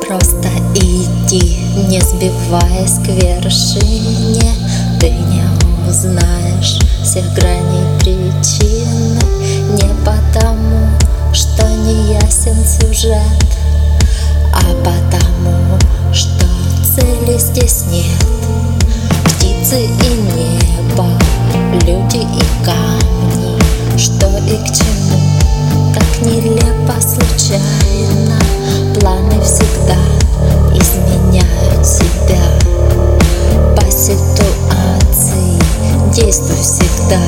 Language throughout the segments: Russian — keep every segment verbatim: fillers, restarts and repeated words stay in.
Просто иди, не сбиваясь к вершине. Ты не узнаешь всех граней причины. Не потому, что не ясен сюжет, а потому, что цели здесь нет. Птицы и небо, люди и камни, что и к чему, так нелепо случайно. Планы всегда изменяют себя по ситуации, действуй всегда.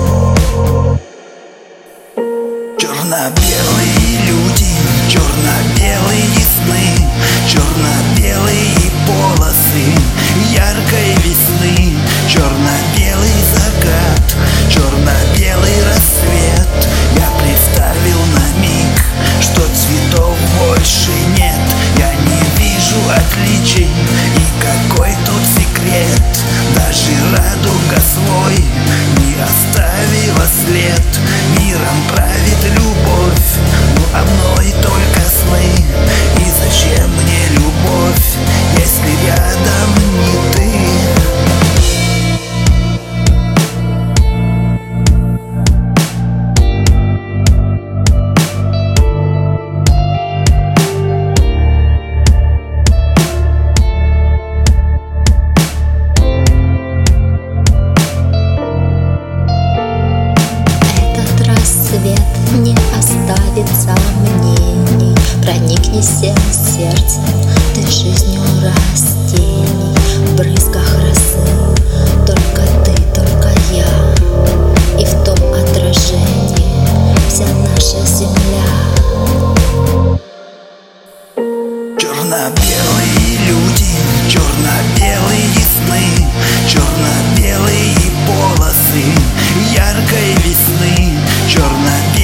Черно-белые люди, черно-белые сны, черно-белые полосы яркой весны, черно-белый закат, черно-белый рассвет. Я представил на миг, что цветов больше нет. Я не вижу отличий, и какой тут секрет? Даже радуга свой не оставила след. Миром правит любовь, ну а мной только сны. И зачем мне любовь, если рядом не ты? Свет не оставит сомнений, проникнись сердцем ты жизнью растений. В брызгах росы только ты, только я, и в том отражении вся наша земля. Черно-белые люди, черно-белые сны, черно-белые полосы яркой весны, черно-белые